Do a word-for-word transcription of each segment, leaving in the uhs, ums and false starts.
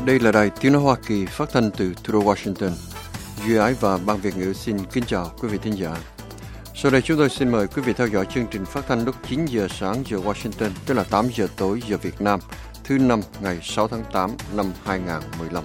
Đây là đài Tiếng nói Hoa Kỳ phát thanh từ thủ đô Washington. Duy Ái và Ban Việt ngữ xin kính chào quý vị thính giả. Sau đây chúng tôi xin mời quý vị theo dõi chương trình phát thanh lúc chín giờ sáng giờ Washington, tức là tám giờ tối giờ Việt Nam, thứ năm ngày sáu tháng tám năm hai nghìn không trăm mười lăm.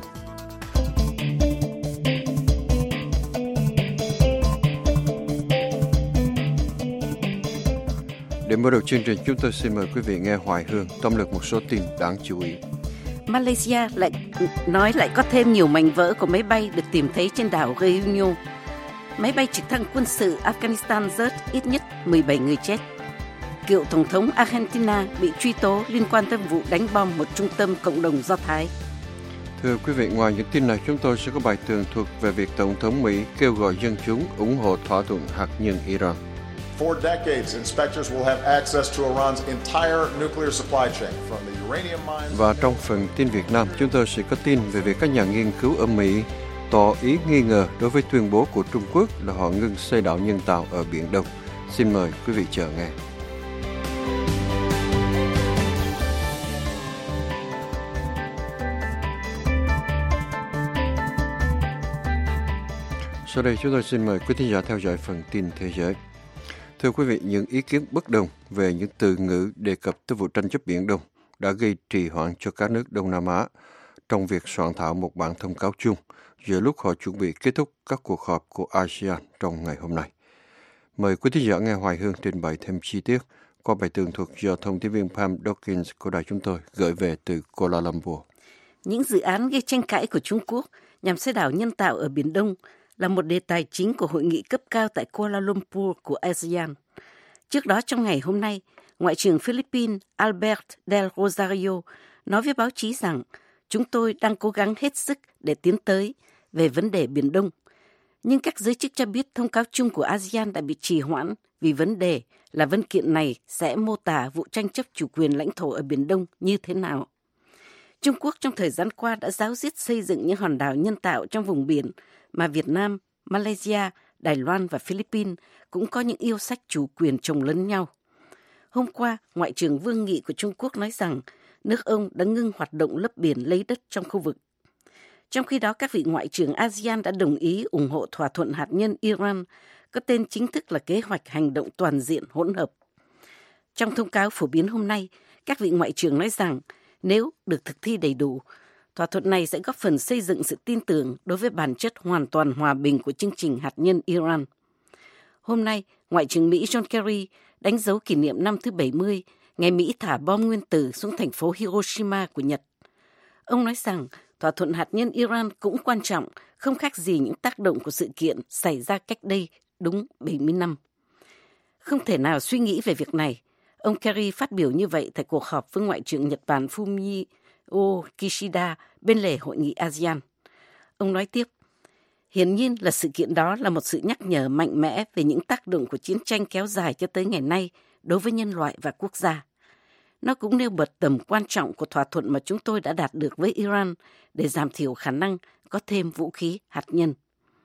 Để mở đầu chương trình, chúng tôi xin mời quý vị nghe Hoài Hương tóm lược một số tin đáng chú ý. Malaysia lại nói lại có thêm nhiều mảnh vỡ của máy bay được tìm thấy trên đảo Reunion. Máy bay trực thăng quân sự Afghanistan rớt, ít nhất mười bảy người chết. Cựu Tổng thống Argentina bị truy tố liên quan tới vụ đánh bom một trung tâm cộng đồng Do Thái. Thưa quý vị, ngoài những tin này, chúng tôi sẽ có bài tường thuật về việc Tổng thống Mỹ kêu gọi dân chúng ủng hộ thỏa thuận hạt nhân Iran. For decades, inspectors will have access to Iran's entire nuclear supply chain, from the uranium mines. Và trong phần tin Việt Nam, chúng tôi sẽ có tin về việc các nhà nghiên cứu ở Mỹ tỏ ý nghi ngờ đối với tuyên bố của Trung Quốc là họ ngừng xây đảo nhân tạo ở Biển Đông. Xin mời quý vị chờ nghe. Sau đây chúng tôi xin mời quý thính giả theo dõi phần tin thế giới. Thưa quý vị, những ý kiến bất đồng về những từ ngữ đề cập tới vụ tranh chấp Biển Đông đã gây trì hoãn cho các nước Đông Nam Á trong việc soạn thảo một bản thông cáo chung giữa lúc họ chuẩn bị kết thúc các cuộc họp của a sê an trong ngày hôm nay. Mời quý thính giả nghe Hoài Hương trình bày thêm chi tiết qua bài tường thuật do thông tin viên Pam Dawkins của đài chúng tôi gửi về từ Kuala Lumpur. Những dự án gây tranh cãi của Trung Quốc nhằm xây đảo nhân tạo ở Biển Đông là một đề tài chính của hội nghị cấp cao tại Kuala Lumpur của a sê an. Trước đó trong ngày hôm nay, Ngoại trưởng Philippines Albert Del Rosario nói với báo chí rằng chúng tôi đang cố gắng hết sức để tiến tới về vấn đề Biển Đông. Nhưng các giới chức cho biết thông cáo chung của a sê an đã bị trì hoãn vì vấn đề là văn kiện này sẽ mô tả vụ tranh chấp chủ quyền lãnh thổ ở Biển Đông như thế nào. Trung Quốc trong thời gian qua đã ráo riết xây dựng những hòn đảo nhân tạo trong vùng biển mà Việt Nam, Malaysia, Đài Loan và Philippines cũng có những yêu sách chủ quyền chồng lấn nhau. Hôm qua, Ngoại trưởng Vương Nghị của Trung Quốc nói rằng nước ông đã ngưng hoạt động lấp biển lấy đất trong khu vực. Trong khi đó, các vị ngoại trưởng a sê an đã đồng ý ủng hộ thỏa thuận hạt nhân Iran, có tên chính thức là Kế hoạch hành động toàn diện hỗn hợp. Trong thông cáo phổ biến hôm nay, các vị ngoại trưởng nói rằng nếu được thực thi đầy đủ, thỏa thuận này sẽ góp phần xây dựng sự tin tưởng đối với bản chất hoàn toàn hòa bình của chương trình hạt nhân Iran. Hôm nay, Ngoại trưởng Mỹ John Kerry đánh dấu kỷ niệm năm thứ bảy mươi, ngày Mỹ thả bom nguyên tử xuống thành phố Hiroshima của Nhật. Ông nói rằng thỏa thuận hạt nhân Iran cũng quan trọng, không khác gì những tác động của sự kiện xảy ra cách đây đúng bảy mươi năm. Không thể nào suy nghĩ về việc này. Ông Kerry phát biểu như vậy tại cuộc họp với Ngoại trưởng Nhật Bản Fumio Kishida bên lề hội nghị a sê an. Ông nói tiếp, hiển nhiên là sự kiện đó là một sự nhắc nhở mạnh mẽ về những tác động của chiến tranh kéo dài cho tới ngày nay đối với nhân loại và quốc gia. Nó cũng nêu bật tầm quan trọng của thỏa thuận mà chúng tôi đã đạt được với Iran để giảm thiểu khả năng có thêm vũ khí hạt nhân.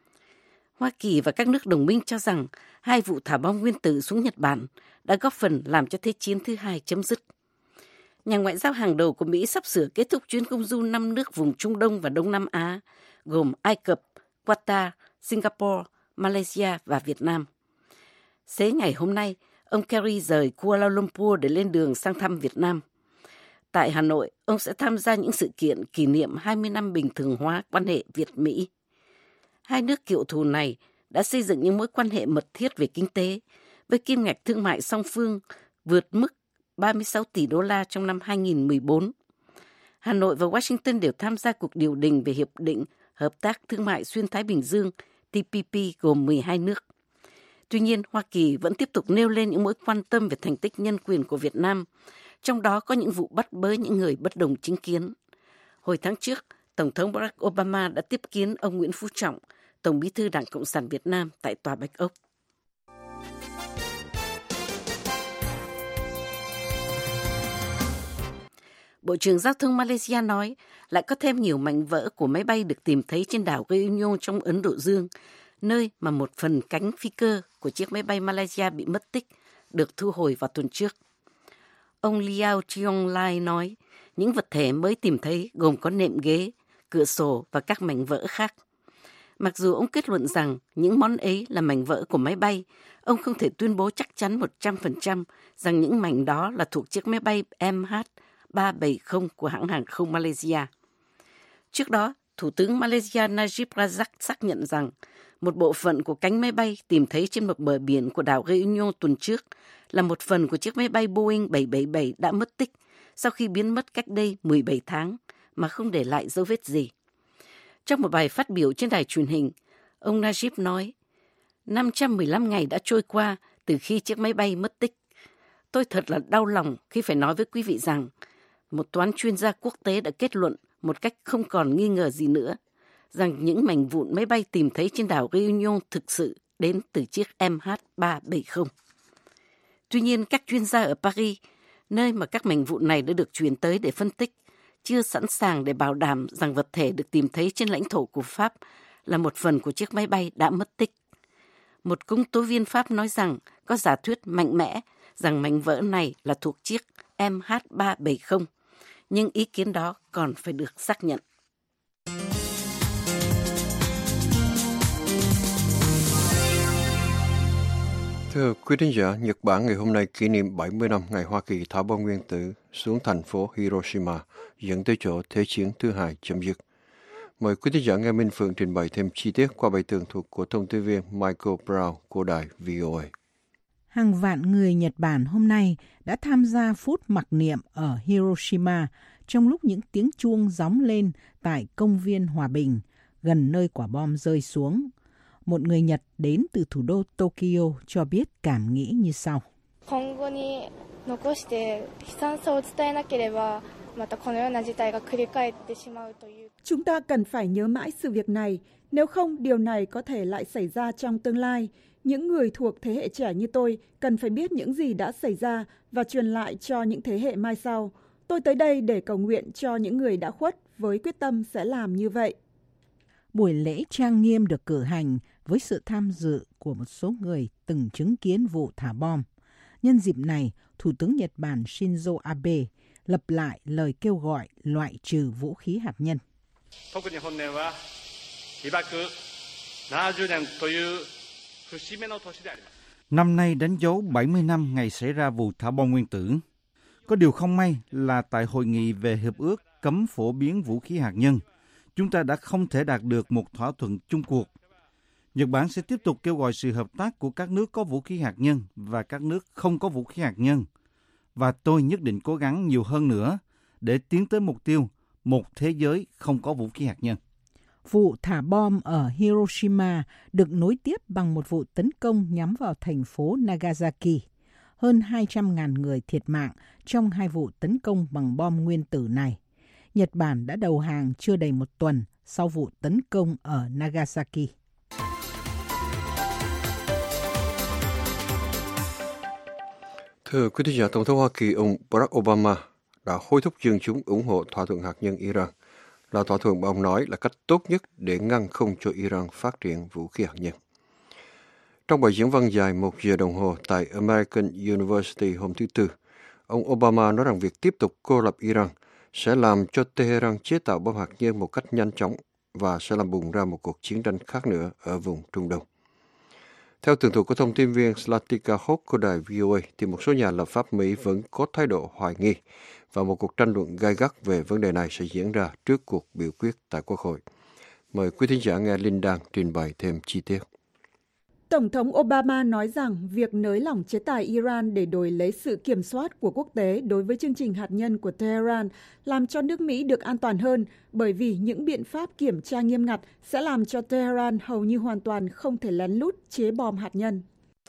Hoa Kỳ và các nước đồng minh cho rằng hai vụ thả bom nguyên tử xuống Nhật Bản đã góp phần làm cho Thế chiến thứ hai chấm dứt. Nhà ngoại giao hàng đầu của Mỹ sắp sửa kết thúc chuyến công du năm nước vùng Trung Đông và Đông Nam Á, gồm Ai Cập, Qatar, Singapore, Malaysia và Việt Nam. Xế ngày hôm nay, ông Kerry rời Kuala Lumpur để lên đường sang thăm Việt Nam. Tại Hà Nội, ông sẽ tham gia những sự kiện kỷ niệm hai mươi năm bình thường hóa quan hệ Việt-Mỹ. Hai nước cựu thù này đã xây dựng những mối quan hệ mật thiết về kinh tế, với kim ngạch thương mại song phương vượt mức ba mươi sáu tỷ đô la trong năm hai nghìn không trăm mười bốn. Hà Nội và Washington đều tham gia cuộc điều đình về Hiệp định Hợp tác Thương mại Xuyên Thái Bình Dương T P P gồm mười hai nước. Tuy nhiên, Hoa Kỳ vẫn tiếp tục nêu lên những mối quan tâm về thành tích nhân quyền của Việt Nam, trong đó có những vụ bắt bớ những người bất đồng chính kiến. Hồi tháng trước, Tổng thống Barack Obama đã tiếp kiến ông Nguyễn Phú Trọng, Tổng bí thư Đảng Cộng sản Việt Nam tại Tòa Bạch Ốc. Bộ trưởng Giao thông Malaysia nói lại có thêm nhiều mảnh vỡ của máy bay được tìm thấy trên đảo Reunion trong Ấn Độ Dương, nơi mà một phần cánh phi cơ của chiếc máy bay Malaysia bị mất tích được thu hồi vào tuần trước. Ông Liao Chiong Lai nói, những vật thể mới tìm thấy gồm có nệm ghế, cửa sổ và các mảnh vỡ khác. Mặc dù ông kết luận rằng những món ấy là mảnh vỡ của máy bay, ông không thể tuyên bố chắc chắn một trăm phần trăm rằng những mảnh đó là thuộc chiếc máy bay M H ba bảy không của hãng hàng không Malaysia. Trước đó, Thủ tướng Malaysia Najib Razak xác nhận rằng một bộ phận của cánh máy bay tìm thấy trên một bờ biển của đảo Reunion tuần trước là một phần của chiếc máy bay Boeing bảy bảy bảy đã mất tích sau khi biến mất cách đây mười bảy tháng mà không để lại dấu vết gì. Trong một bài phát biểu trên đài truyền hình, ông Najib nói, năm trăm mười lăm ngày đã trôi qua từ khi chiếc máy bay mất tích. Tôi thật là đau lòng khi phải nói với quý vị rằng một toán chuyên gia quốc tế đã kết luận một cách không còn nghi ngờ gì nữa rằng những mảnh vụn máy bay tìm thấy trên đảo Reunion thực sự đến từ chiếc M H ba bảy không. Tuy nhiên, các chuyên gia ở Paris, nơi mà các mảnh vụn này đã được chuyển tới để phân tích, chưa sẵn sàng để bảo đảm rằng vật thể được tìm thấy trên lãnh thổ của Pháp là một phần của chiếc máy bay đã mất tích. Một công tố viên Pháp nói rằng có giả thuyết mạnh mẽ rằng mảnh vỡ này là thuộc chiếc M H ba bảy không, nhưng ý kiến đó còn phải được xác nhận. Thưa quý thính giả, Nhật Bản ngày hôm nay kỷ niệm bảy mươi năm ngày Hoa Kỳ thả bom nguyên tử xuống thành phố Hiroshima, dẫn tới chỗ Thế chiến thứ hai chấm dứt. Mời quý thính giả nghe Minh Phượng trình bày thêm chi tiết qua bài tường thuật của thông tin viên Michael Brown của đài vê o a. Hàng vạn người Nhật Bản hôm nay đã tham gia phút mặc niệm ở Hiroshima trong lúc những tiếng chuông gióng lên tại công viên Hòa Bình, gần nơi quả bom rơi xuống. Một người Nhật đến từ thủ đô Tokyo cho biết cảm nghĩ như sau. Chúng ta cần phải nhớ mãi sự việc này, nếu không điều này có thể lại xảy ra trong tương lai. Những người thuộc thế hệ trẻ như tôi cần phải biết những gì đã xảy ra và truyền lại cho những thế hệ mai sau. Tôi tới đây để cầu nguyện cho những người đã khuất với quyết tâm sẽ làm như vậy. Buổi lễ trang nghiêm được cử hành với sự tham dự của một số người từng chứng kiến vụ thả bom. Nhân dịp này, Thủ tướng Nhật Bản Shinzo Abe lặp lại lời kêu gọi loại trừ vũ khí hạt nhân. Năm nay đánh dấu bảy mươi năm ngày xảy ra vụ thả bom nguyên tử. Có điều không may là tại hội nghị về hiệp ước cấm phổ biến vũ khí hạt nhân, chúng ta đã không thể đạt được một thỏa thuận chung cuộc. Nhật Bản sẽ tiếp tục kêu gọi sự hợp tác của các nước có vũ khí hạt nhân và các nước không có vũ khí hạt nhân. Và tôi nhất định cố gắng nhiều hơn nữa để tiến tới mục tiêu một thế giới không có vũ khí hạt nhân. Vụ thả bom ở Hiroshima được nối tiếp bằng một vụ tấn công nhắm vào thành phố Nagasaki. Hơn hai trăm nghìn người thiệt mạng trong hai vụ tấn công bằng bom nguyên tử này. Nhật Bản đã đầu hàng chưa đầy một tuần sau vụ tấn công ở Nagasaki. Thưa quý thính giả, Tổng thống Hoa Kỳ ông Barack Obama đã hối thúc dân chúng ủng hộ thỏa thuận hạt nhân Iran, là thỏa thuận mà ông nói là cách tốt nhất để ngăn không cho Iran phát triển vũ khí hạt nhân. Trong bài diễn văn dài một giờ đồng hồ tại American University hôm thứ Tư, ông Obama nói rằng việc tiếp tục cô lập Iran sẽ làm cho Tehran chế tạo bom hạt nhân một cách nhanh chóng và sẽ làm bùng ra một cuộc chiến tranh khác nữa ở vùng Trung Đông. Theo tường thuật của thông tin viên Slatika Hope của đài vê o a, thì một số nhà lập pháp Mỹ vẫn có thái độ hoài nghi và một cuộc tranh luận gay gắt về vấn đề này sẽ diễn ra trước cuộc biểu quyết tại Quốc hội. Mời quý thính giả nghe Linh Đan trình bày thêm chi tiết. Tổng thống Obama nói rằng việc nới lỏng chế tài Iran để đổi lấy sự kiểm soát của quốc tế đối với chương trình hạt nhân của Tehran làm cho nước Mỹ được an toàn hơn, bởi vì những biện pháp kiểm tra nghiêm ngặt sẽ làm cho Tehran hầu như hoàn toàn không thể lén lút chế bom hạt nhân.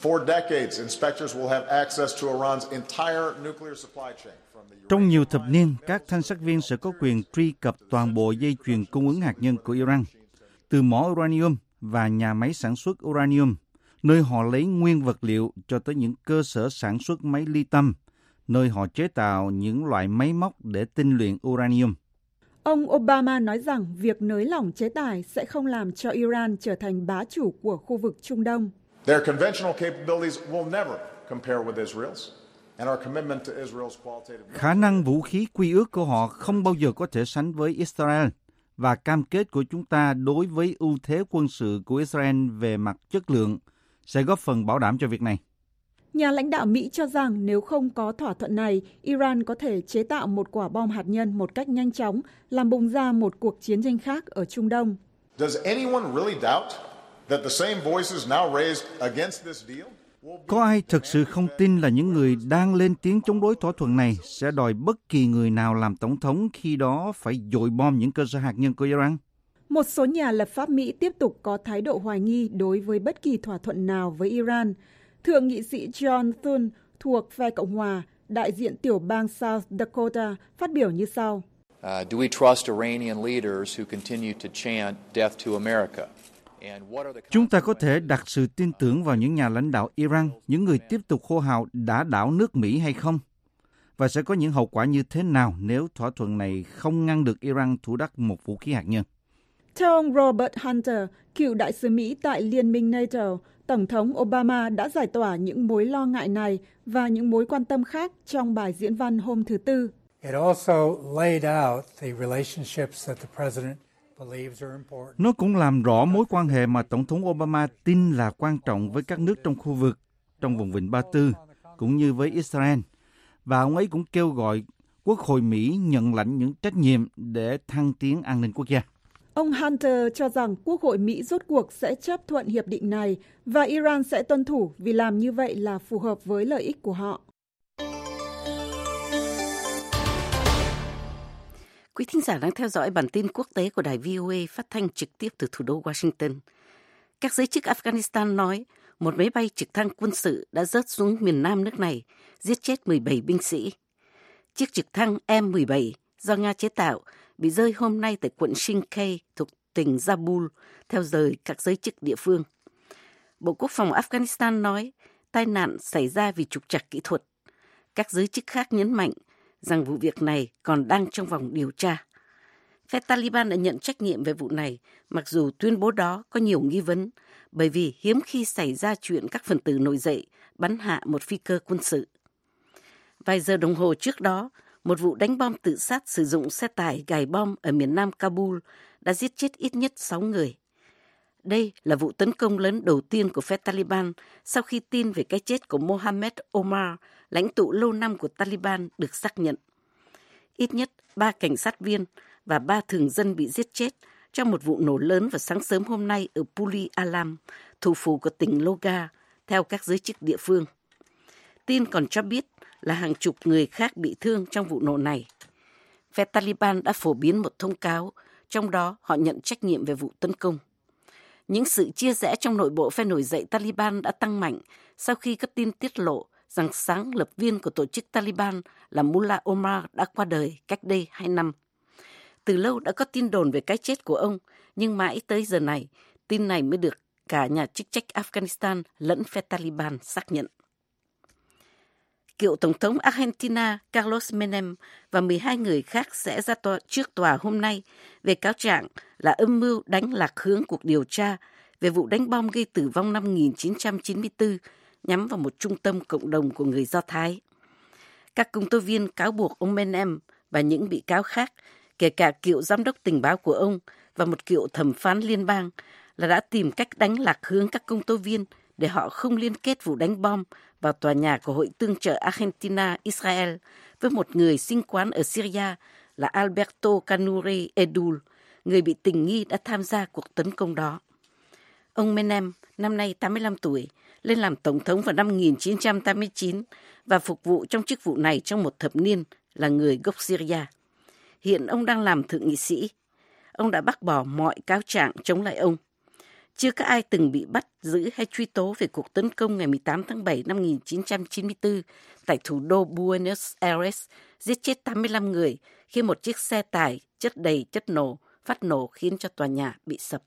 Trong nhiều thập niên, các thanh sát viên sẽ có quyền truy cập toàn bộ dây chuyền cung ứng hạt nhân của Iran, từ mỏ uranium và nhà máy sản xuất uranium, nơi họ lấy nguyên vật liệu, cho tới những cơ sở sản xuất máy ly tâm, nơi họ chế tạo những loại máy móc để tinh luyện uranium. Ông Obama nói rằng việc nới lỏng chế tài sẽ không làm cho Iran trở thành bá chủ của khu vực Trung Đông. Their conventional capabilities will never compare with Israel's, and our commitment to Israel's qualitative. Khả năng vũ khí quy ước của họ không bao giờ có thể sánh với Israel, và cam kết của chúng ta đối với ưu thế quân sự của Israel về mặt chất lượng sẽ góp phần bảo đảm cho việc này. Nhà lãnh đạo Mỹ cho rằng nếu không có thỏa thuận này, Iran có thể chế tạo một quả bom hạt nhân một cách nhanh chóng, làm bùng ra một cuộc chiến tranh khác ở Trung Đông. Does anyone really doubt that the same voices now raised against this deal? Có ai thực sự không tin là những người đang lên tiếng chống đối thỏa thuận này sẽ đòi bất kỳ người nào làm tổng thống khi đó phải dội bom những cơ sở hạt nhân của Iran? Một số nhà lập pháp Mỹ tiếp tục có thái độ hoài nghi đối với bất kỳ thỏa thuận nào với Iran. Thượng nghị sĩ John Thune thuộc phe Cộng hòa, đại diện tiểu bang South Dakota, phát biểu như sau. Uh, do we trust Iranian leaders who continue to chant death to America? Chúng ta có thể đặt sự tin tưởng vào những nhà lãnh đạo Iran, những người tiếp tục hô hào đả đảo nước Mỹ hay không? Và sẽ có những hậu quả như thế nào nếu thỏa thuận này không ngăn được Iran thủ đắc một vũ khí hạt nhân? Theo ông Robert Hunter, cựu đại sứ Mỹ tại Liên minh NATO, Tổng thống Obama đã giải tỏa những mối lo ngại này và những mối quan tâm khác trong bài diễn văn hôm thứ Tư. Nó cũng làm rõ mối quan hệ mà Tổng thống Obama tin là quan trọng với các nước trong khu vực, trong vùng vịnh Ba Tư, cũng như với Israel. Và ông ấy cũng kêu gọi Quốc hội Mỹ nhận lãnh những trách nhiệm để thăng tiến an ninh quốc gia. Ông Hunter cho rằng Quốc hội Mỹ rốt cuộc sẽ chấp thuận hiệp định này và Iran sẽ tuân thủ vì làm như vậy là phù hợp với lợi ích của họ. Quý thính giả đang theo dõi bản tin quốc tế của đài vê o a phát thanh trực tiếp từ thủ đô Washington. Các giới chức Afghanistan nói một máy bay trực thăng quân sự đã rớt xuống miền nam nước này, giết chết mười bảy binh sĩ. Chiếc trực thăng M mười bảy do Nga chế tạo bị rơi hôm nay tại quận Shinkay thuộc tỉnh Zabul, theo lời các giới chức địa phương. Bộ Quốc phòng Afghanistan nói tai nạn xảy ra vì trục trặc kỹ thuật. Các giới chức khác nhấn mạnh rằng vụ việc này còn đang trong vòng điều tra. Phe Taliban đã nhận trách nhiệm về vụ này, mặc dù tuyên bố đó có nhiều nghi vấn, bởi vì hiếm khi xảy ra chuyện các phần tử nổi dậy bắn hạ một phi cơ quân sự. Vài giờ đồng hồ trước đó, một vụ đánh bom tự sát sử dụng xe tải gài bom ở miền nam Kabul đã giết chết ít nhất sáu người. Đây là vụ tấn công lớn đầu tiên của phe Taliban sau khi tin về cái chết của Mohammed Omar, lãnh tụ lâu năm của Taliban, được xác nhận. Ít nhất ba cảnh sát viên và ba thường dân bị giết chết trong một vụ nổ lớn vào sáng sớm hôm nay ở Puli Alam, thủ phủ của tỉnh Logar, theo các giới chức địa phương. Tin còn cho biết là hàng chục người khác bị thương trong vụ nổ này. Phe Taliban đã phổ biến một thông cáo, trong đó họ nhận trách nhiệm về vụ tấn công. Những sự chia rẽ trong nội bộ phe nổi dậy Taliban đã tăng mạnh sau khi các tin tiết lộ rằng sáng lập viên của tổ chức Taliban là Mullah Omar đã qua đời cách đây hai năm. Từ lâu đã có tin đồn về cái chết của ông, nhưng mãi tới giờ này, tin này mới được cả nhà chức trách Afghanistan lẫn phe Taliban xác nhận. Cựu Tổng thống Argentina Carlos Menem và mười hai người khác sẽ ra tòa trước tòa hôm nay về cáo trạng là âm mưu đánh lạc hướng cuộc điều tra về vụ đánh bom gây tử vong năm một nghìn chín trăm chín mươi tư nhắm vào một trung tâm cộng đồng của người Do Thái. Các công tố viên cáo buộc ông Menem và những bị cáo khác, kể cả cựu giám đốc tình báo của ông và một cựu thẩm phán liên bang, là đã tìm cách đánh lạc hướng các công tố viên để họ không liên kết vụ đánh bom vào tòa nhà của Hội Tương trợ Argentina-Israel với một người sinh quán ở Syria là Alberto Canure Edul, người bị tình nghi đã tham gia cuộc tấn công đó. Ông Menem, năm nay tám mươi lăm tuổi, lên làm tổng thống vào năm một nghìn chín trăm tám mươi chín và phục vụ trong chức vụ này trong một thập niên, là người gốc Syria. Hiện ông đang làm thượng nghị sĩ. Ông đã bác bỏ mọi cáo trạng chống lại ông. Chưa có ai từng bị bắt giữ hay truy tố về cuộc tấn công ngày mười tám tháng bảy năm một nghìn chín trăm chín mươi tư tại thủ đô Buenos Aires, giết chết tám mươi lăm người khi một chiếc xe tải chất đầy chất nổ phát nổ khiến cho tòa nhà bị sập.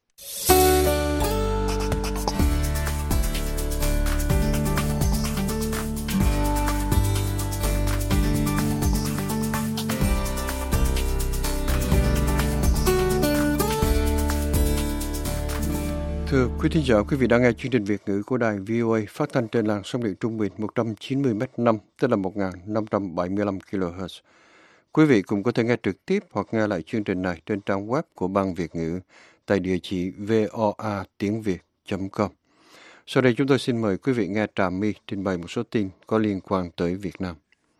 Thưa quý thính giả, quý vị đang nghe chương trình Việt ngữ của đài vê o a phát thanh trên làn sóng điện trung bình một trăm chín mươi mét năm, tức là một nghìn năm trăm bảy mươi lăm ki lô héc. Quý vị cũng có thể nghe trực tiếp hoặc nghe lại chương trình này trên trang web của Ban Việt ngữ tại địa chỉ voa tiếng việt chấm com. Sau đây chúng tôi xin mời quý vị nghe Trà My trình bày một số tin có liên quan tới Việt Nam.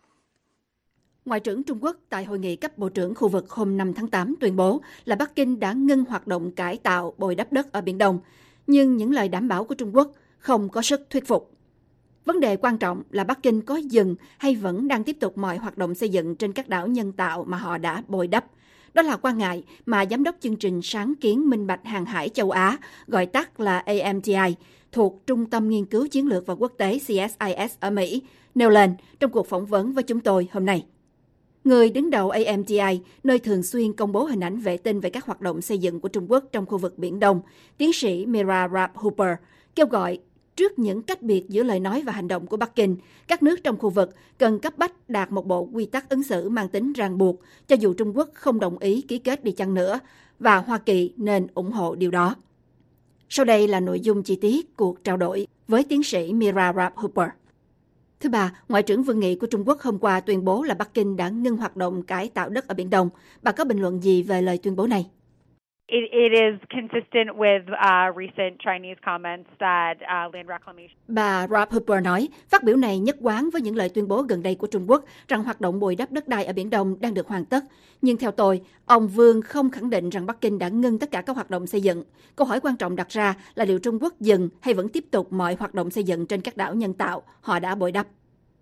Ngoại trưởng Trung Quốc tại hội nghị cấp bộ trưởng khu vực hôm năm tháng tám tuyên bố là Bắc Kinh đã ngưng hoạt động cải tạo bồi đắp đất ở Biển Đông, nhưng những lời đảm bảo của Trung Quốc không có sức thuyết phục. Vấn đề quan trọng là Bắc Kinh có dừng hay vẫn đang tiếp tục mọi hoạt động xây dựng trên các đảo nhân tạo mà họ đã bồi đắp. Đó là quan ngại mà Giám đốc chương trình sáng kiến minh bạch hàng hải châu Á, gọi tắt là A M T I, thuộc Trung tâm Nghiên cứu Chiến lược và Quốc tế C S I S ở Mỹ, nêu lên trong cuộc phỏng vấn với chúng tôi hôm nay. Người đứng đầu A M T I, nơi thường xuyên công bố hình ảnh vệ tinh về các hoạt động xây dựng của Trung Quốc trong khu vực Biển Đông, tiến sĩ Mira Rapp-Hooper, kêu gọi trước những cách biệt giữa lời nói và hành động của Bắc Kinh, các nước trong khu vực cần cấp bách đạt một bộ quy tắc ứng xử mang tính ràng buộc, cho dù Trung Quốc không đồng ý ký kết đi chăng nữa, và Hoa Kỳ nên ủng hộ điều đó. Sau đây là nội dung chi tiết cuộc trao đổi với tiến sĩ Mira Rapp-Hooper. Thứ ba, Ngoại trưởng Vương nghị của Trung Quốc hôm qua tuyên bố là Bắc Kinh đã ngưng hoạt động cải tạo đất ở Biển Đông. Bà có bình luận gì về lời tuyên bố này? It, it is consistent with uh, recent Chinese comments that uh, land reclamation. Bà Rapp-Hooper nói, phát biểu này nhất quán với những lời tuyên bố gần đây của Trung Quốc rằng hoạt động bồi đắp đất đai ở Biển Đông đang được hoàn tất. Nhưng theo tôi, ông Vương không khẳng định rằng Bắc Kinh đã ngưng tất cả các hoạt động xây dựng. Câu hỏi quan trọng đặt ra là liệu Trung Quốc dừng hay vẫn tiếp tục mọi hoạt động xây dựng trên các đảo nhân tạo họ đã bồi đắp.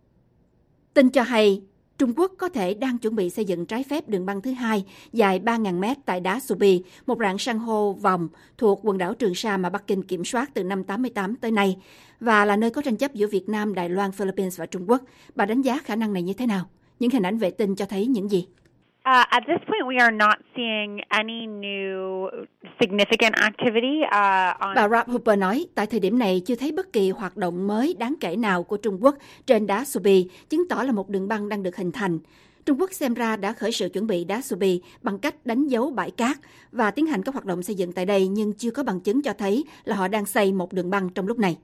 Tin cho hay, Trung Quốc có thể đang chuẩn bị xây dựng trái phép đường băng thứ hai dài ba nghìn mét tại đá Subi, một rạn san hô vòng thuộc quần đảo Trường Sa mà Bắc Kinh kiểm soát từ năm tám mươi tám tới nay và là nơi có tranh chấp giữa Việt Nam, Đài Loan, Philippines và Trung Quốc. Bà đánh giá khả năng này như thế nào? Những hình ảnh vệ tinh cho thấy những gì? Uh, at this point, we are not seeing any new significant activity. Uh, on... Bà Rapp-Hooper nói, tại thời điểm này chưa thấy bất kỳ hoạt động mới đáng kể nào của Trung Quốc trên đá Subi, chứng tỏ là một đường băng đang được hình thành. Trung Quốc xem ra đã khởi sự chuẩn bị đá Subi bằng cách đánh dấu bãi cát và tiến hành các hoạt động xây dựng tại đây, nhưng chưa có bằng chứng cho thấy là họ đang xây một đường băng trong lúc này.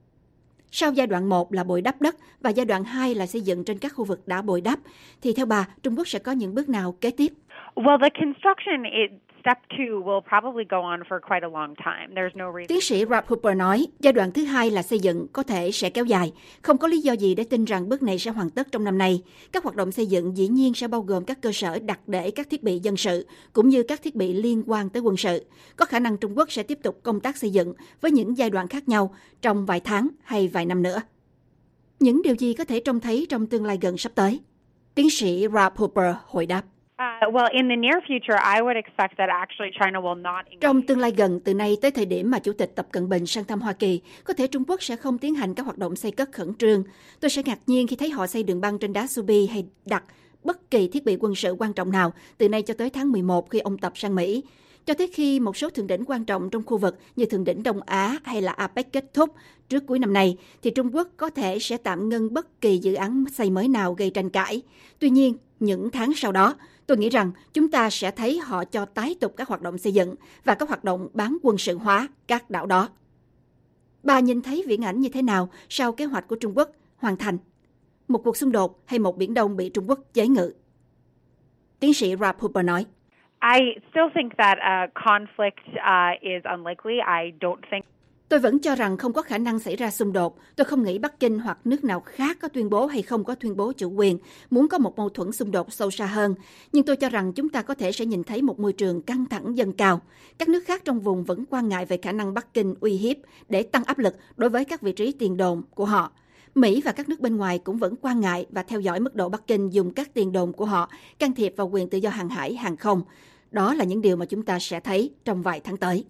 Sau giai đoạn một là bồi đắp đất và giai đoạn hai là xây dựng trên các khu vực đã bồi đắp, thì theo bà, Trung Quốc sẽ có những bước nào kế tiếp? Well, the construction it, step two will probably go on for quite a long time. There's no reason. Tiến sĩ Rapp-Hooper nói, giai đoạn thứ hai là xây dựng có thể sẽ kéo dài. Không có lý do gì để tin rằng bước này sẽ hoàn tất trong năm nay. Các hoạt động xây dựng dĩ nhiên sẽ bao gồm các cơ sở đặt để các thiết bị dân sự, cũng như các thiết bị liên quan tới quân sự. Có khả năng Trung Quốc sẽ tiếp tục công tác xây dựng với những giai đoạn khác nhau trong vài tháng hay vài năm nữa. Những điều gì có thể trông thấy trong tương lai gần sắp tới? Tiến sĩ Rapp-Hooper hồi đáp. Uh, well, in the near future, I would expect that actually China will not engage. Trong tương lai gần, từ nay tới thời điểm mà Chủ tịch Tập Cận Bình sang thăm Hoa Kỳ, có thể Trung Quốc sẽ không tiến hành các hoạt động xây cất khẩn trương. Tôi sẽ ngạc nhiên khi thấy họ xây đường băng trên đá Subi hay đặt bất kỳ thiết bị quân sự quan trọng nào từ nay cho tới tháng mười một khi ông Tập sang Mỹ. Cho tới khi một số thượng đỉnh quan trọng trong khu vực như thượng đỉnh Đông Á hay là a pếch kết thúc trước cuối năm nay, thì Trung Quốc có thể sẽ tạm ngưng bất kỳ dự án xây mới nào gây tranh cãi. Tuy nhiên, những tháng sau đó, tôi nghĩ rằng chúng ta sẽ thấy họ cho tái tục các hoạt động xây dựng và các hoạt động bán quân sự hóa các đảo đó. Bà nhìn thấy viễn ảnh như thế nào sau kế hoạch của Trung Quốc hoàn thành? Một cuộc xung đột hay một Biển Đông bị Trung Quốc chế ngự? Tiến sĩ Rapp-Hooper nói. I still think that a conflict uh, is unlikely. I don't think. Tôi vẫn cho rằng không có khả năng xảy ra xung đột. Tôi không nghĩ Bắc Kinh hoặc nước nào khác có tuyên bố hay không có tuyên bố chủ quyền muốn có một mâu thuẫn xung đột sâu xa hơn. Nhưng tôi cho rằng chúng ta có thể sẽ nhìn thấy một môi trường căng thẳng dâng cao. Các nước khác trong vùng vẫn quan ngại về khả năng Bắc Kinh uy hiếp để tăng áp lực đối với các vị trí tiền đồn của họ. Mỹ và các nước bên ngoài cũng vẫn quan ngại và theo dõi mức độ Bắc Kinh dùng các tiền đồn của họ can thiệp vào quyền tự do hàng hải, hàng không. Đó là những điều mà chúng ta sẽ thấy trong vài tháng tới.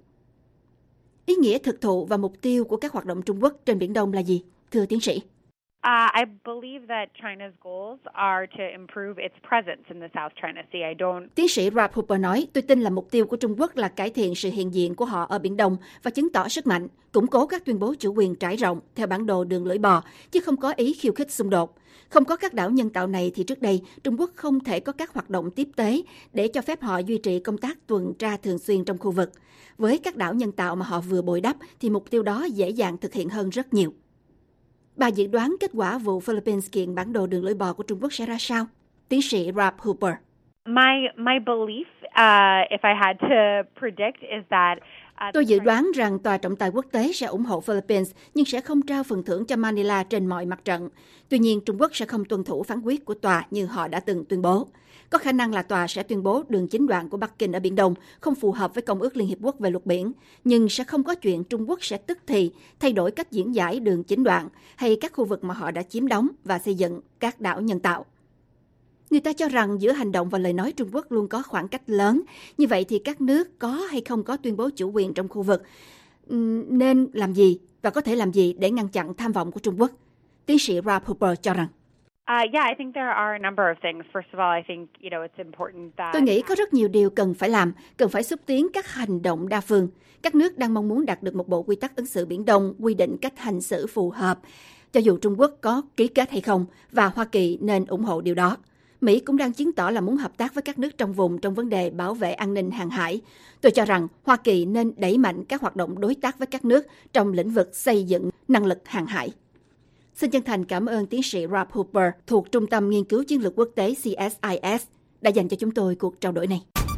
Ý nghĩa thực thụ và mục tiêu của các hoạt động Trung Quốc trên Biển Đông là gì, thưa tiến sĩ? Uh, I believe that China's goals are to improve its presence in the South China Sea. I don't. Tiến sĩ Rapp-Hooper nói, tôi tin là mục tiêu của Trung Quốc là cải thiện sự hiện diện của họ ở Biển Đông và chứng tỏ sức mạnh, củng cố các tuyên bố chủ quyền trải rộng theo bản đồ đường lưỡi bò, chứ không có ý khiêu khích xung đột. Không có các đảo nhân tạo này thì trước đây Trung Quốc không thể có các hoạt động tiếp tế để cho phép họ duy trì công tác tuần tra thường xuyên trong khu vực. Với các đảo nhân tạo mà họ vừa bồi đắp thì mục tiêu đó dễ dàng thực hiện hơn rất nhiều. Bà dự đoán kết quả vụ Philippines kiện bản đồ đường lưỡi bò của Trung Quốc sẽ ra sao? Tiến sĩ Rapp-Hooper. My my belief, uh, if I had to predict, is that Tôi dự đoán rằng tòa trọng tài quốc tế sẽ ủng hộ Philippines nhưng sẽ không trao phần thưởng cho Manila trên mọi mặt trận. Tuy nhiên, Trung Quốc sẽ không tuân thủ phán quyết của tòa như họ đã từng tuyên bố. Có khả năng là tòa sẽ tuyên bố đường chín đoạn của Bắc Kinh ở Biển Đông không phù hợp với Công ước Liên Hiệp Quốc về luật biển, nhưng sẽ không có chuyện Trung Quốc sẽ tức thì thay đổi cách diễn giải đường chín đoạn hay các khu vực mà họ đã chiếm đóng và xây dựng các đảo nhân tạo. Người ta cho rằng giữa hành động và lời nói Trung Quốc luôn có khoảng cách lớn. Như vậy thì các nước có hay không có tuyên bố chủ quyền trong khu vực nên làm gì và có thể làm gì để ngăn chặn tham vọng của Trung Quốc? Tiến sĩ Rob Hooper cho rằng Uh, yeah, I think there are a number of things. First of all, I think, you know, it's important that... Tôi nghĩ có rất nhiều điều cần phải làm, cần phải xúc tiến các hành động đa phương. Các nước đang mong muốn đạt được một bộ quy tắc ứng xử Biển Đông quy định cách hành xử phù hợp, cho dù Trung Quốc có ký kết hay không, và Hoa Kỳ nên ủng hộ điều đó. Mỹ cũng đang chứng tỏ là muốn hợp tác với các nước trong vùng trong vấn đề bảo vệ an ninh hàng hải. Tôi cho rằng Hoa Kỳ nên đẩy mạnh các hoạt động đối tác với các nước trong lĩnh vực xây dựng năng lực hàng hải. Xin chân thành cảm ơn tiến sĩ Rob Hooper thuộc Trung tâm Nghiên cứu Chiến lược Quốc tế C S I S đã dành cho chúng tôi cuộc trao đổi này.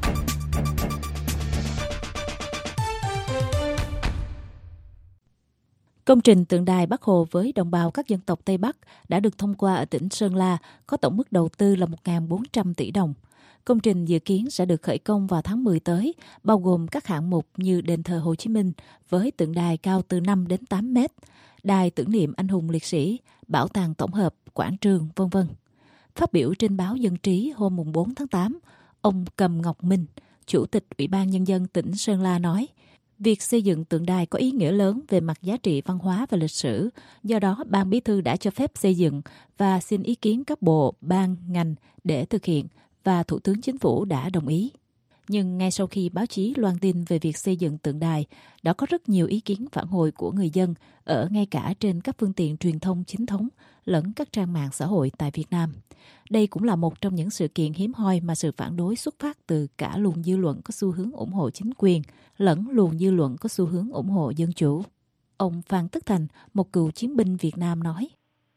Công trình tượng đài Bác Hồ với đồng bào các dân tộc Tây Bắc đã được thông qua ở tỉnh Sơn La, có tổng mức đầu tư là một nghìn bốn trăm tỷ đồng. Công trình dự kiến sẽ được khởi công vào tháng mười tới, bao gồm các hạng mục như đền thờ Hồ Chí Minh với tượng đài cao từ năm đến tám mét, đài tưởng niệm anh hùng liệt sĩ, bảo tàng tổng hợp, quảng trường, vân vân. Phát biểu trên báo Dân trí hôm bốn tháng tám, ông Cầm Ngọc Minh, Chủ tịch Ủy ban Nhân dân tỉnh Sơn La nói, việc xây dựng tượng đài có ý nghĩa lớn về mặt giá trị văn hóa và lịch sử, do đó Ban Bí thư đã cho phép xây dựng và xin ý kiến các bộ, ban, ngành để thực hiện và Thủ tướng Chính phủ đã đồng ý. Nhưng ngay sau khi báo chí loan tin về việc xây dựng tượng đài, đã có rất nhiều ý kiến phản hồi của người dân ở ngay cả trên các phương tiện truyền thông chính thống lẫn các trang mạng xã hội tại Việt Nam. Đây cũng là một trong những sự kiện hiếm hoi mà sự phản đối xuất phát từ cả luồng dư luận có xu hướng ủng hộ chính quyền lẫn luồng dư luận có xu hướng ủng hộ dân chủ. Ông Phan Tất Thành, một cựu chiến binh Việt Nam nói: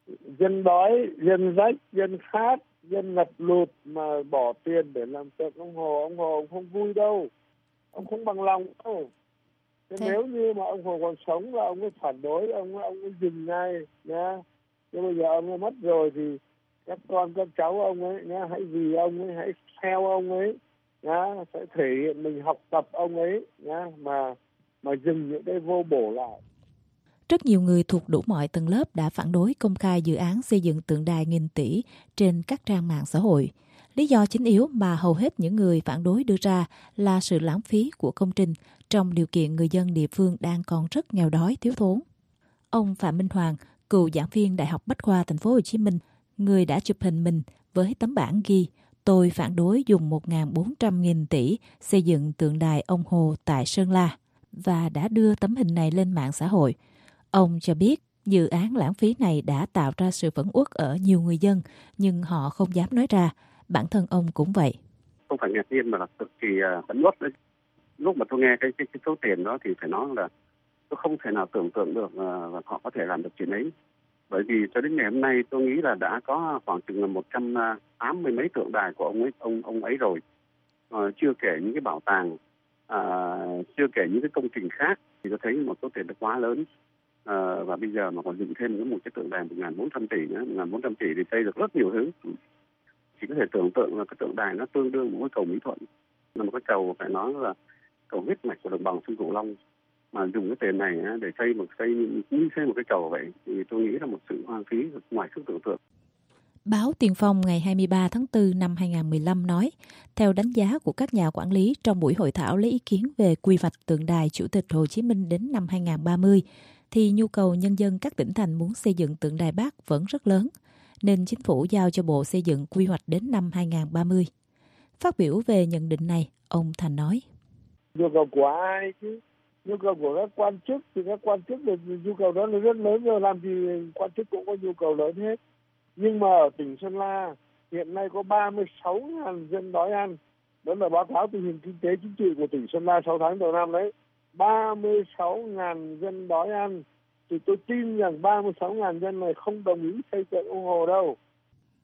Dân đói, dân rách, dân khát, dân ngập lụt mà bỏ tiền để làm tượng ông Hồ, ông Hồ ông không vui đâu, ông không bằng lòng đâu. Thế Thế. Nếu như mà ông Hồ còn sống là ông ấy phản đối, ông ông ấy dừng ngay nha. Nhưng bây giờ ông ấy mất rồi thì các con các cháu ông ấy nhá, hãy vì ông ấy, hãy theo ông ấy nhá, sẽ thể hiện mình học tập ông ấy nhá, mà mà dừng những cái vô bổ lại. Rất nhiều người thuộc đủ mọi tầng lớp đã phản đối công khai dự án xây dựng tượng đài nghìn tỷ trên các trang mạng xã hội. Lý do chính yếu mà hầu hết những người phản đối đưa ra là sự lãng phí của công trình trong điều kiện người dân địa phương đang còn rất nghèo đói, thiếu thốn. Ông Phạm Minh Hoàng, cựu giảng viên Đại học Bách khoa Thành phố Hồ Chí Minh, người đã chụp hình mình với tấm bảng ghi "Tôi phản đối dùng một nghìn bốn trăm nghìn tỷ xây dựng tượng đài ông Hồ tại Sơn La" và đã đưa tấm hình này lên mạng xã hội. Ông cho biết dự án lãng phí này đã tạo ra sự phẫn uất ở nhiều người dân, nhưng họ không dám nói ra. Bản thân ông cũng vậy. Không phải ngạc nhiên mà là cực kỳ phẫn uất đấy. Lúc mà tôi nghe cái, cái, cái số tiền đó thì phải nói là tôi không thể nào tưởng tượng được là họ có thể làm được chuyện ấy. Bởi vì cho đến ngày hôm nay tôi nghĩ là đã có khoảng chừng là một trăm tám mươi mấy tượng đài của ông ấy, ông ông ấy rồi. À, chưa kể những cái bảo tàng, à, chưa kể những cái công trình khác thì tôi thấy một số tiền nó quá lớn. À, và bây giờ mà còn dựng thêm một cái tượng đài một nghìn bốn trăm tỷ nữa, một nghìn bốn trăm tỷ thì xây được rất nhiều thứ. Chỉ có thể tưởng tượng là cái tượng đài nó tương đương một cái cầu Mỹ Thuận, là một cái cầu phải nói là cầu huyết mạch của đồng bằng sông Cửu Long, mà dùng cái tiền này để xây một xây như xây một cái cầu vậy thì tôi nghĩ là một sự hoang phí ngoài sức tưởng tượng. Báo Tiền Phong ngày hai mươi ba tháng tư năm hai nghìn không trăm mười lăm nói, theo đánh giá của các nhà quản lý trong buổi hội thảo lấy ý kiến về quy hoạch tượng đài Chủ tịch Hồ Chí Minh đến năm hai nghìn không trăm ba mươi, thì nhu cầu nhân dân các tỉnh thành muốn xây dựng tượng đài Bác vẫn rất lớn, nên chính phủ giao cho Bộ Xây dựng quy hoạch đến năm hai nghìn không trăm ba mươi. Phát biểu về nhận định này, ông Thành nói: Nhu cầu của ai chứ? Nhu cầu của các quan chức thì các quan chức thì nhu cầu đó là rất lớn rồi, làm gì quan chức cũng có nhu cầu lớn hết. Nhưng mà ở tỉnh Sơn La hiện nay có ba mươi sáu nghìn dân đói ăn. Đó là báo cáo tình hình kinh tế chính trị của tỉnh Sơn La sáu tháng đầu năm đấy. ba mươi sáu nghìn dân đói ăn. Thì tôi tin rằng ba mươi sáu nghìn dân này không đồng ý xây dựng ông Hồ đâu.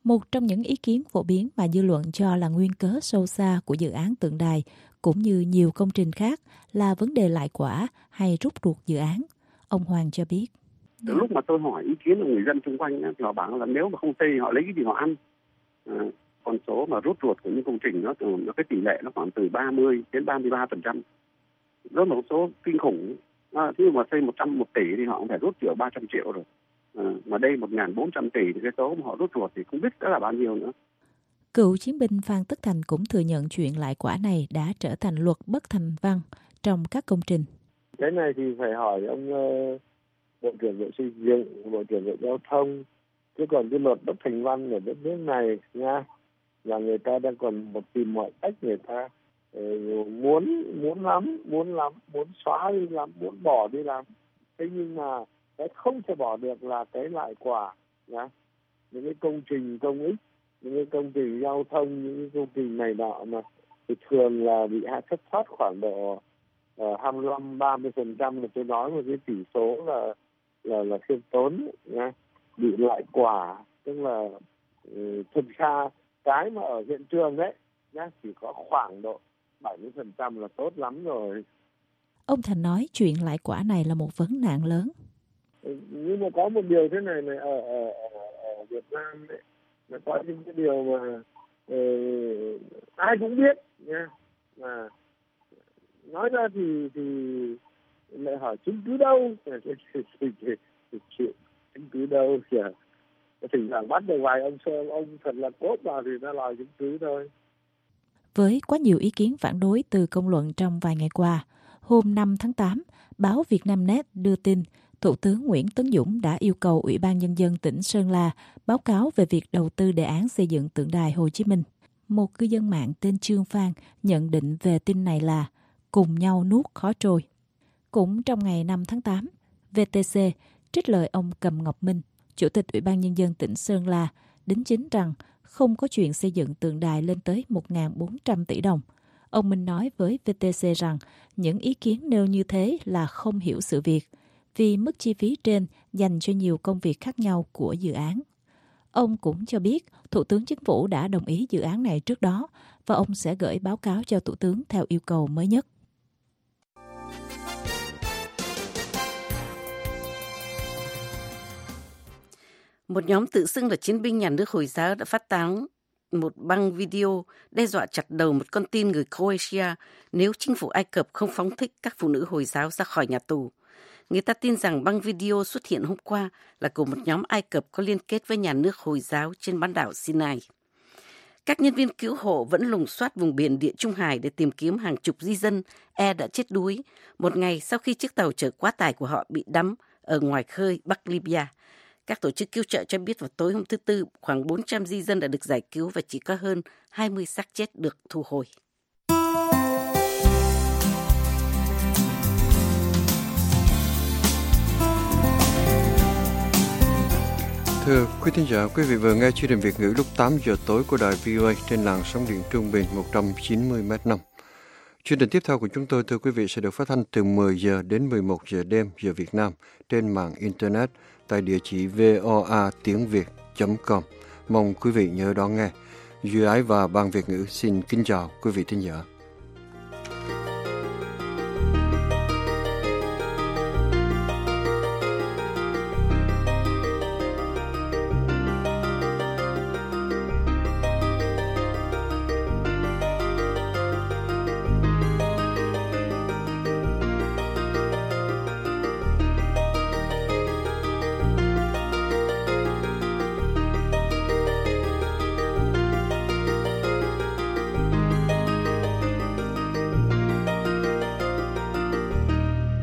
Một trong những ý kiến phổ biến mà dư luận cho là nguyên cớ sâu xa của dự án tượng đài cũng như nhiều công trình khác là vấn đề lại quả hay rút ruột dự án. Ông Hoàng cho biết. Từ lúc mà tôi hỏi ý kiến của người dân xung quanh thì họ bảo là nếu mà không xây họ lấy cái gì họ ăn. À, con số mà rút ruột của những công trình nó, nó cái tỷ lệ nó khoảng từ ba mươi đến ba mươi ba phần trăm. Đó là một số kinh khủng. À, khi mà xây một trăm một tỷ thì họ cũng phải rút triệu ba trăm triệu rồi. À, mà đây một nghìn bốn trăm tỷ thì cái số mà họ rút ruột thì không biết đó là bao nhiêu nữa. Cựu chiến binh Phan Tất Thành cũng thừa nhận chuyện lại quả này đã trở thành luật bất thành văn trong các công trình. Cái này thì phải hỏi ông uh, Bộ trưởng Bộ Xây dựng, Bộ trưởng Bộ Giao thông. Chứ còn cái luật bất thành văn ở đất nước này nha, là người ta đang còn một tìm mọi cách, người ta uh, muốn muốn lắm, muốn lắm, muốn xóa đi lắm, muốn bỏ đi lắm. Thế nhưng mà cái không thể bỏ được là cái lại quả nhá. Những cái công trình công ích, những cái công trình giao thông, những cái công trình này nọ mà thì thường là bị hạ thất thoát khoảng độ uh, hai mươi lăm ba mươi phần trăm, là tôi nói một cái tỷ số là là là khiêm tốn nhá. Bị lại quả tức là uh, thực ra cái mà ở hiện trường đấy nhá chỉ có khoảng độ bảy mươi phần trăm là tốt lắm rồi. Ông Thành nói chuyện lại quả này là một vấn nạn lớn. Nhưng mà có một điều thế này này ở ở, ở, ở Việt Nam đấy, là có những cái điều mà uh, ai cũng biết nha, mà nói ra thì thì lại hỏi chứng cứ đâu, chứng cứ đâu kìa. Thỉnh thoảng bắt được vài ông sơ ông thật là tốt vào thì nó là chứng cứ thôi. Với quá nhiều ý kiến phản đối từ công luận trong vài ngày qua, hôm năm tháng tám, báo Vietnamnet đưa tin Thủ tướng Nguyễn Tấn Dũng đã yêu cầu Ủy ban Nhân dân tỉnh Sơn La báo cáo về việc đầu tư đề án xây dựng tượng đài Hồ Chí Minh. Một cư dân mạng tên Trương Phan nhận định về tin này là cùng nhau nuốt khó trôi. Cũng trong ngày năm tháng tám, vê tê xê trích lời ông Cầm Ngọc Minh, Chủ tịch Ủy ban Nhân dân tỉnh Sơn La, đính chính rằng không có chuyện xây dựng tượng đài lên tới một nghìn bốn trăm tỷ đồng. Ông Minh nói với vê tê xê rằng những ý kiến nêu như thế là không hiểu sự việc, vì mức chi phí trên dành cho nhiều công việc khác nhau của dự án. Ông cũng cho biết Thủ tướng Chính phủ đã đồng ý dự án này trước đó và ông sẽ gửi báo cáo cho Thủ tướng theo yêu cầu mới nhất. Một nhóm tự xưng là chiến binh nhà nước Hồi giáo đã phát tán một băng video đe dọa chặt đầu một con tin người Croatia nếu chính phủ Ai Cập không phóng thích các phụ nữ Hồi giáo ra khỏi nhà tù. Người ta tin rằng băng video xuất hiện hôm qua là của một nhóm Ai Cập có liên kết với nhà nước Hồi giáo trên bán đảo Sinai. Các nhân viên cứu hộ vẫn lùng soát vùng biển Địa Trung Hải để tìm kiếm hàng chục di dân e đã chết đuối một ngày sau khi chiếc tàu chở quá tải của họ bị đắm ở ngoài khơi Bắc Libya. Các tổ chức cứu trợ cho biết vào tối hôm thứ Tư, khoảng bốn trăm di dân đã được giải cứu và chỉ có hơn hai mươi xác chết được thu hồi. Thưa quý thính giả, quý vị vừa nghe chương trình Việt ngữ lúc tám giờ tối của đài vê o a trên làn sóng điện trung bình một trăm chín mươi mét năm. Chương trình tiếp theo của chúng tôi, thưa quý vị, sẽ được phát thanh từ mười giờ đến mười một giờ đêm giờ Việt Nam trên mạng Internet tại địa chỉ voa tiếng việt chấm com. Mong quý vị nhớ đón nghe. Duy Ái và Ban Việt ngữ xin kính chào quý vị thính giả.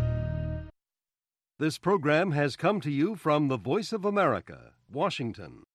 This program has come to you from the Voice of America, Washington.